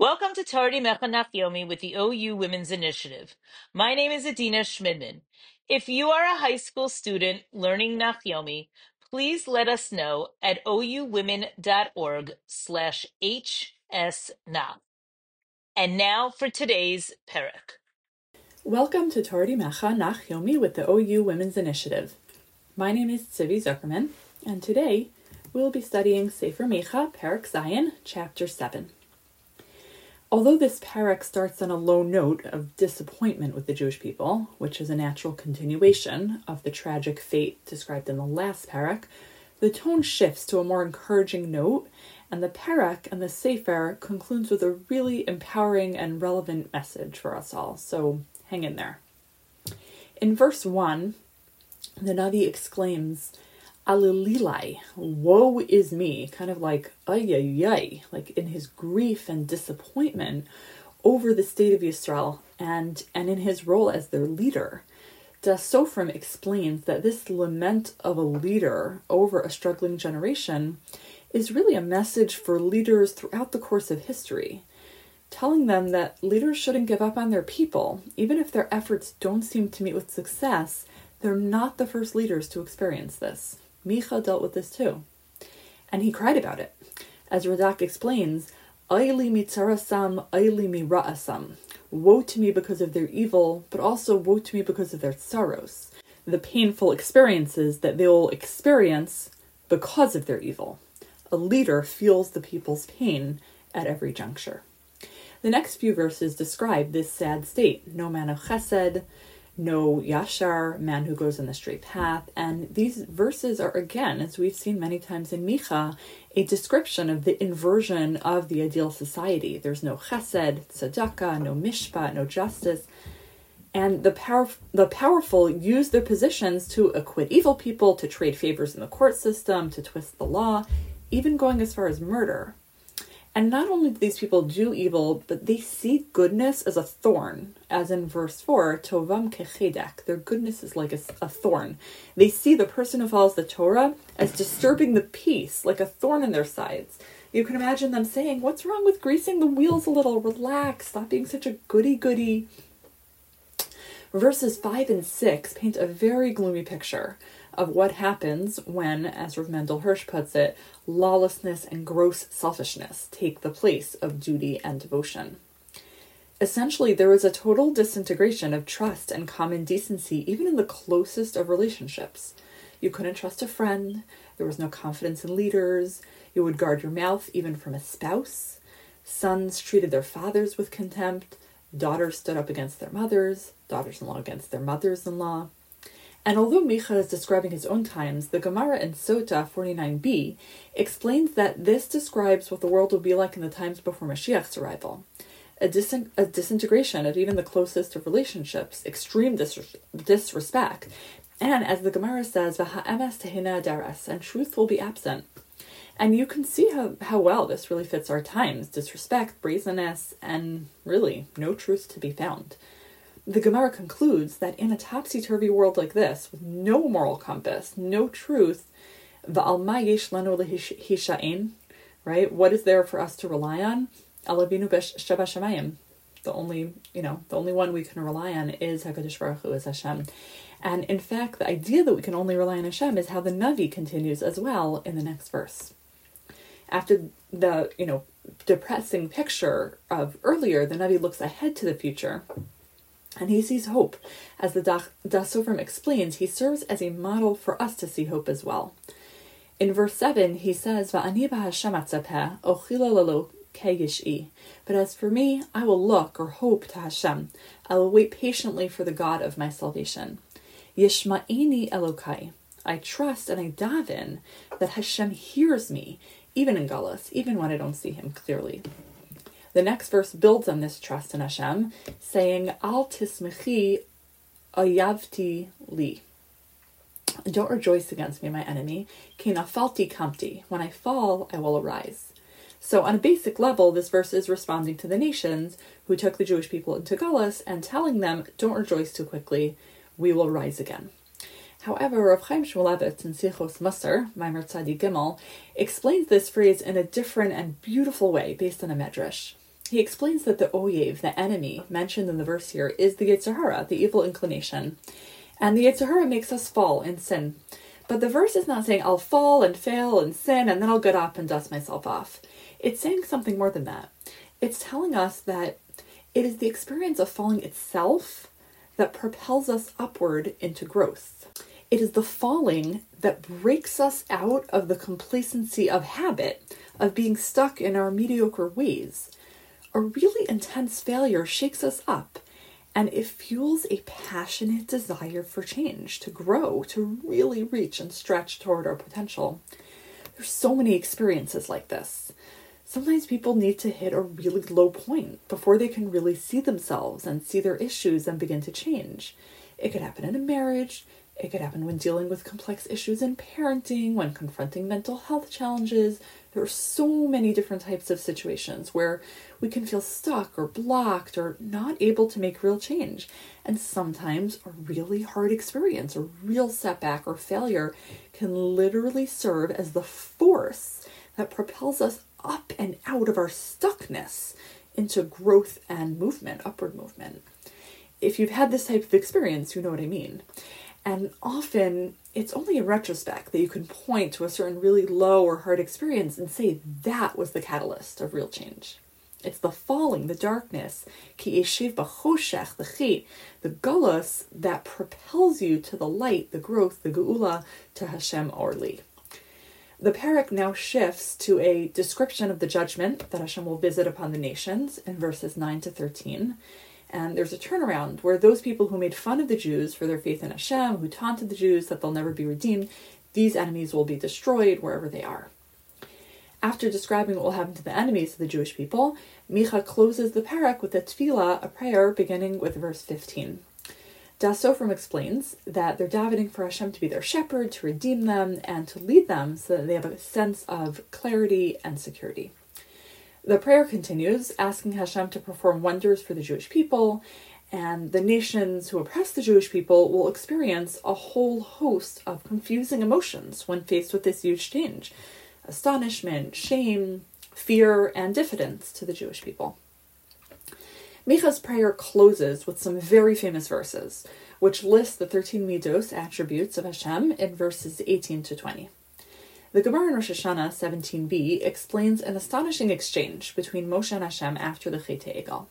Welcome to Tardi Mechanach Yomi with the OU Women's Initiative. My name is Adina Schmidman. If you are a high school student learning Nach Yomi, please let us know at ouwomen.org/hsnach. And now for today's Perek. Welcome to Torah Mecha Nach Yomi with the OU Women's Initiative. My name is Tzivi Zuckerman, and today we'll be studying Sefer Micha, Perek Zayin, Chapter 7. Although this Perek starts on a low note of disappointment with the Jewish people, which is a natural continuation of the tragic fate described in the last Perek, the tone shifts to a more encouraging note, and the Perek and the Sefer concludes with a really empowering and relevant message for us all. So hang in there. In verse 1, the Navi exclaims, Alililai, woe is me, kind of like, ay, ay, ay, like in his grief and disappointment over the state of Yisrael and in his role as their leader. Das Sofrim explains that this lament of a leader over a struggling generation is really a message for leaders throughout the course of history, telling them that leaders shouldn't give up on their people. Even if their efforts don't seem to meet with success, they're not the first leaders to experience this. Micha dealt with this too. And he cried about it. As Radak explains, Ayli mitzarasam, ayli mira'asam. Woe to me because of their evil, but also woe to me because of their sorrows. The painful experiences that they will experience because of their evil. A leader feels the people's pain at every juncture. The next few verses describe this sad state. No man of chesed, no yashar, man who goes in the straight path. And these verses are, again, as we've seen many times in Micha, a description of the inversion of the ideal society. There's no chesed, tzedakah, no mishpat, no justice. And the powerful use their positions to acquit evil people, to trade favors in the court system, to twist the law, even going as far as murder. And not only do these people do evil, but they see goodness as a thorn, as in verse 4, Tovam kechedek. Their goodness is like a thorn. They see the person who follows the Torah as disturbing the peace, like a thorn in their sides. You can imagine them saying, what's wrong with greasing the wheels a little? Relax, stop being such a goody-goody. Verses 5 and 6 paint a very gloomy picture of what happens when, as Rav Mendel Hirsch puts it, lawlessness and gross selfishness take the place of duty and devotion. Essentially, there is a total disintegration of trust and common decency, even in the closest of relationships. You couldn't trust a friend, there was no confidence in leaders, you would guard your mouth even from a spouse, sons treated their fathers with contempt, daughters stood up against their mothers, daughters-in-law against their mothers-in-law. And although Micha is describing his own times, the Gemara in Sota 49b explains that this describes what the world will be like in the times before Mashiach's arrival. A disintegration of even the closest of relationships, extreme disrespect, and as the Gemara says, V'ha'emes tehina daras, and truth will be absent. And you can see how well this really fits our times, disrespect, brazenness, and really no truth to be found. The Gemara concludes that in a topsy-turvy world like this, with no moral compass, no truth, v'alma yesh lanu lehishain, right? What is there for us to rely on? Alavinu shebashamayim. The only one we can rely on is HaKadosh Baruch Hu, is Hashem. And in fact, the idea that we can only rely on Hashem is how the Navi continues as well in the next verse. After the, depressing picture of earlier, the Navi looks ahead to the future. And he sees hope. As the Das Sofrim explains, he serves as a model for us to see hope as well. In verse 7, he says, Va'ani b'Hashem atzapeh, ochila lalo keyish'i. But as for me, I will look or hope to Hashem. I will wait patiently for the God of my salvation. Yishma'ini Elokai. I trust and I daven that Hashem hears me, even in Galus, even when I don't see him clearly. The next verse builds on this trust in Hashem, saying, Al tismechi ayavti li. Don't rejoice against me, my enemy. Ki nafalti kamti. When I fall, I will arise. So on a basic level, this verse is responding to the nations who took the Jewish people into Galus and telling them, don't rejoice too quickly, we will rise again. However, Rav Chaim Shmulevitz in Sichos Musar, Maimer Tzadi Gimel, explains this phrase in a different and beautiful way based on a medrash. he explains that the oyev, the enemy mentioned in the verse here, is the Yetzer Hara, the evil inclination. And the Yetzer Hara makes us fall in sin. But the verse is not saying I'll fall and fail and sin and then I'll get up and dust myself off. It's saying something more than that. It's telling us that it is the experience of falling itself that propels us upward into growth. It is the falling that breaks us out of the complacency of habit, of being stuck in our mediocre ways. A really intense failure shakes us up, and it fuels a passionate desire for change, to grow, to really reach and stretch toward our potential. There's so many experiences like this. Sometimes people need to hit a really low point before they can really see themselves and see their issues and begin to change. It could happen in a marriage. It could happen when dealing with complex issues in parenting, when confronting mental health challenges. There are so many different types of situations where we can feel stuck or blocked or not able to make real change. And sometimes a really hard experience, a real setback or failure can literally serve as the force that propels us up and out of our stuckness into growth and movement, upward movement. If you've had this type of experience, you know what I mean. And often it's only in retrospect that you can point to a certain really low or hard experience and say that was the catalyst of real change. It's the falling, the darkness, ki yeshiv b'choshech, the chit, the galus that propels you to the light, the growth, the geula, to Hashem Orli. The parak now shifts to a description of the judgment that Hashem will visit upon the nations in verses 9 to 13. And there's a turnaround where those people who made fun of the Jews for their faith in Hashem, who taunted the Jews that they'll never be redeemed, these enemies will be destroyed wherever they are. After describing what will happen to the enemies of the Jewish people, Micha closes the parak with a tefillah, a prayer, beginning with verse 15. Das Sofrim explains that they're davening for Hashem to be their shepherd, to redeem them, and to lead them so that they have a sense of clarity and security. The prayer continues, asking Hashem to perform wonders for the Jewish people, and the nations who oppress the Jewish people will experience a whole host of confusing emotions when faced with this huge change. Astonishment, shame, fear, and diffidence to the Jewish people. Micha's prayer closes with some very famous verses, which list the 13 midos, attributes of Hashem, in verses 18 to 20. The Gemara in Rosh Hashanah 17b explains an astonishing exchange between Moshe and Hashem after the Chet Egel.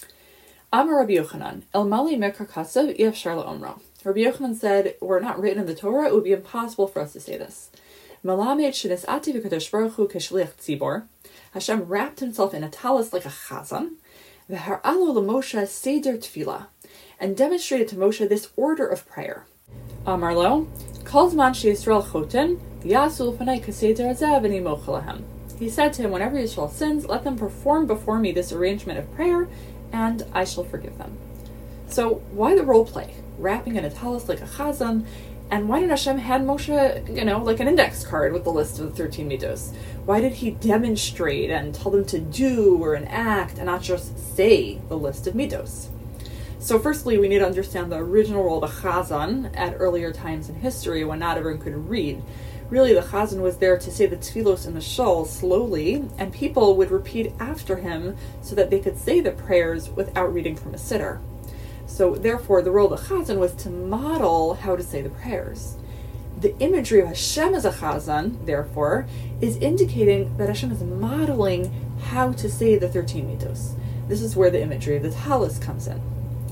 Amar Rabbi Yochanan, El Mali Mekar Kasav Yefshar La'omro. Rabbi Yochanan said, were it not written in the Torah, it would be impossible for us to say this. Malamed Shenisati V'Kadosh Baruch Hu Keshliach Tzibor. Hashem wrapped himself in a talus like a chazan. V'har'alo l'Moshe Seder Tefillah, and demonstrated to Moshe this order of prayer. Amar Lo, Kol Zman She'Yisrael Choten, Yasul Panay Kaseder Azav Ani Mochalahem. He said to him, whenever Yisrael sins, let them perform before me this arrangement of prayer, and I shall forgive them. So why the role play? Wrapping in a talus like a chazan, and why did Hashem hand Moshe, like an index card with the list of the 13 midos? Why did he demonstrate and tell them to do or enact and not just say the list of midos? So firstly, we need to understand the original role of the chazan at earlier times in history when not everyone could read. Really, the chazan was there to say the tefillos in the shul slowly, and people would repeat after him so that they could say the prayers without reading from a siddur. So therefore, the role of the chazan was to model how to say the prayers. The imagery of Hashem as a chazan, therefore, is indicating that Hashem is modeling how to say the 13 midos. This is where the imagery of the talus comes in.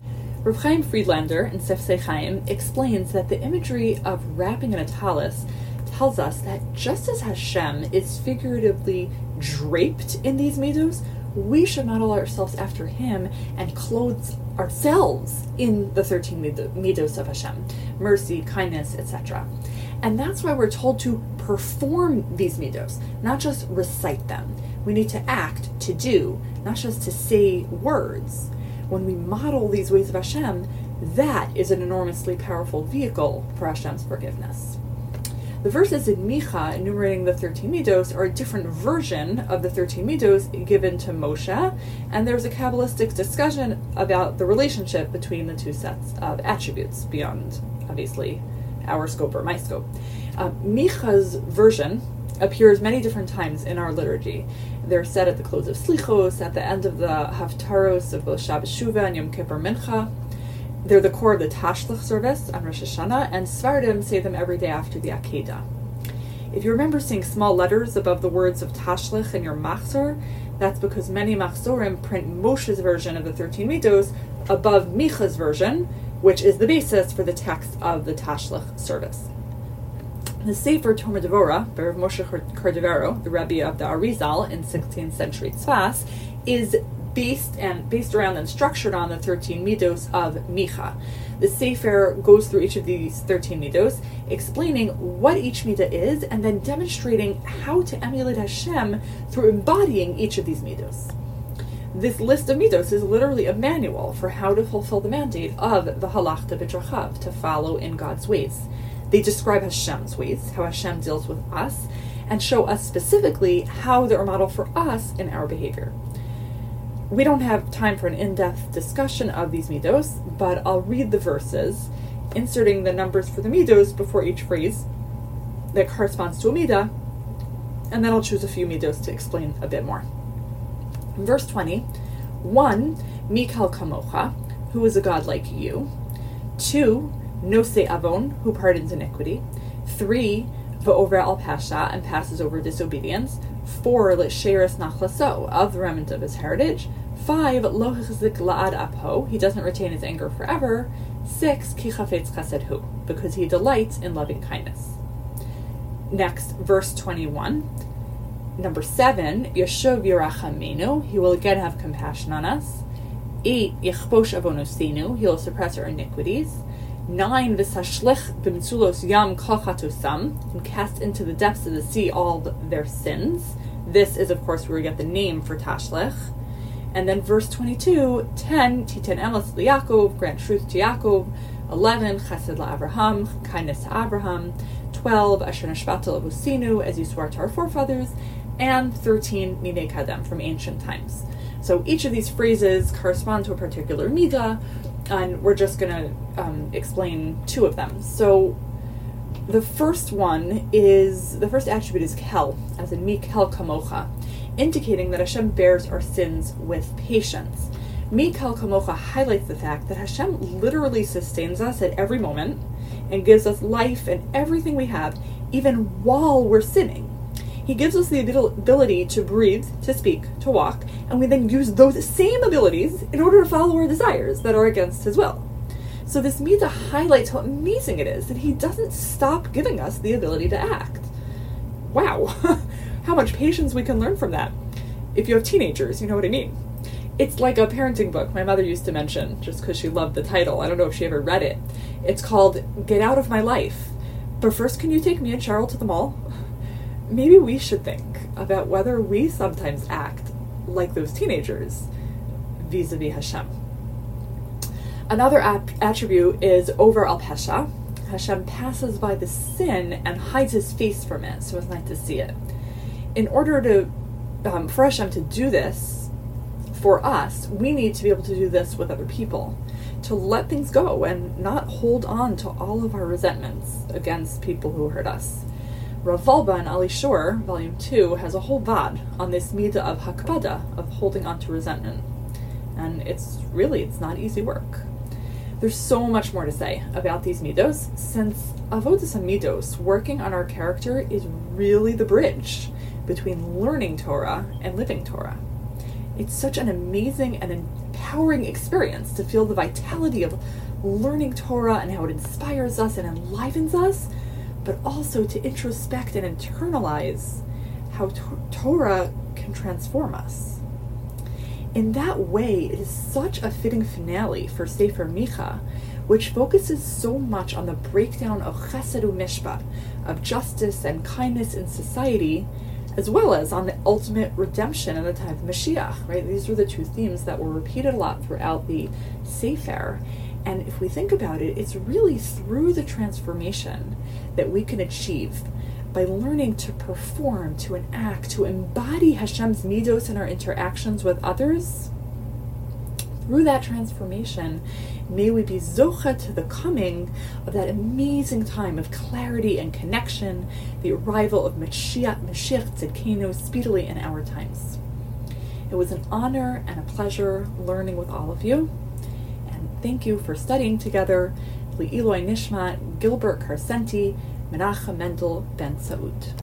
Rav Chaim Friedlander in Sefsei Chaim explains that the imagery of wrapping in a talus tells us that just as Hashem is figuratively draped in these midos, we should model ourselves after him and clothe ourselves in the 13 midos of Hashem, mercy, kindness, etc. And that's why we're told to perform these midos, not just recite them. We need to act, to do, not just to say words. When we model these ways of Hashem, that is an enormously powerful vehicle for Hashem's forgiveness. The verses in Micha enumerating the 13 midos are a different version of the 13 midos given to Moshe, and there's a Kabbalistic discussion about the relationship between the two sets of attributes beyond, obviously, our scope or my scope. Micha's version appears many different times in our liturgy. They're said at the close of Slichos, at the end of the Haftaros of both Shabbos Shuvah and Yom Kippur Mincha. They're the core of the Tashlich service on Rosh Hashanah, and Sfardim say them every day after the Akedah. If you remember seeing small letters above the words of Tashlich in your Machzor, that's because many Machzorim print Moshe's version of the 13 Midos above Micha's version, which is the basis for the text of the Tashlich service. The Sefer Tomer Devorah by Rav Moshe Cordovero, the Rebbe of the Arizal in 16th century Tzfas, is based around and structured on the 13 Midos of Micha. The Sefer goes through each of these 13 Midos, explaining what each Midah is, and then demonstrating how to emulate Hashem through embodying each of these Midos. This list of Midos is literally a manual for how to fulfill the mandate of the Halachta B'Drachav, to follow in God's ways. They describe Hashem's ways, how Hashem deals with us, and show us specifically how they're a model for us in our behavior. We don't have time for an in-depth discussion of these Midos, but I'll read the verses, inserting the numbers for the Midos before each phrase that corresponds to a Midah, and then I'll choose a few Midos to explain a bit more. In verse 20, 1, Mikal Kamocha, who is a God like you. 2, Nosei Avon, who pardons iniquity. 3, V'over al Pasha, and passes over disobedience. 4, L'sheres Nachlaso, of the remnant of his heritage. 5, Lo Hichzik La'ad Apo, he doesn't retain his anger forever. 6, Ki Chafetz Chesed Hu, because he delights in loving kindness. Next, verse 21. Number 7, Yeshov Yerachamenu, he will again have compassion on us. 8, Yechbosh Avonosenu, he will suppress our iniquities. 9, V'sashlich b'mitzulos yam kol chatusam, and cast into the depths of the sea all their sins. This is, of course, where we get the name for Tashlich. And then verse 22, 10, Titen emes liYaakov, grant truth to Yaakov. 11, Chesed la'Avraham, kindness to Abraham. 12, Asher neshbata l'avosinu, as you swore to our forefathers. And 13, Minei Kadem, from ancient times. So each of these phrases correspond to a particular midah, and we're just going to explain 2 of them. So the first attribute is kel, as in mi kel kamocha, indicating that Hashem bears our sins with patience. Mi kel kamocha highlights the fact that Hashem literally sustains us at every moment and gives us life and everything we have, even while we're sinning. He gives us the ability to breathe, to speak, to walk, and we then use those same abilities in order to follow our desires that are against His will. So this midah highlights how amazing it is that He doesn't stop giving us the ability to act. Wow, how much patience we can learn from that. If you have teenagers, you know what I mean. It's like a parenting book my mother used to mention, just because she loved the title. I don't know if she ever read it. It's called Get Out of My Life. But first, can you take me and Cheryl to the mall? Maybe we should think about whether we sometimes act like those teenagers vis-a-vis Hashem. Another attribute is over al pesha. Hashem passes by the sin and hides His face from it, so it's not to see it. In order to for Hashem to do this for us, we need to be able to do this with other people, to let things go and not hold on to all of our resentments against people who hurt us. Rav Valba in Ali Shor, Volume 2, has a whole vad on this midah of hakbada, of holding on to resentment. And it's not easy work. There's so much more to say about these midos, since avodas midos, working on our character, is really the bridge between learning Torah and living Torah. It's such an amazing and empowering experience to feel the vitality of learning Torah and how it inspires us and enlivens us, but also to introspect and internalize how Torah can transform us. In that way, it is such a fitting finale for Sefer Micha, which focuses so much on the breakdown of chesed u'mishpat, of justice and kindness in society, as well as on the ultimate redemption in the time of Mashiach, right? These were the 2 themes that were repeated a lot throughout the Sefer. And if we think about it, it's really through the transformation that we can achieve by learning to perform, to enact, to embody Hashem's midos in our interactions with others. Through that transformation May we be zocha to the coming of that amazing time of clarity and connection, the arrival of Mashiach Tzidkenu speedily in our times. It was an honor and a pleasure learning with all of you, and thank you for studying together. Li'iloi Nishmat Gilbert Carcenti, Menachem Mendel Ben Saud.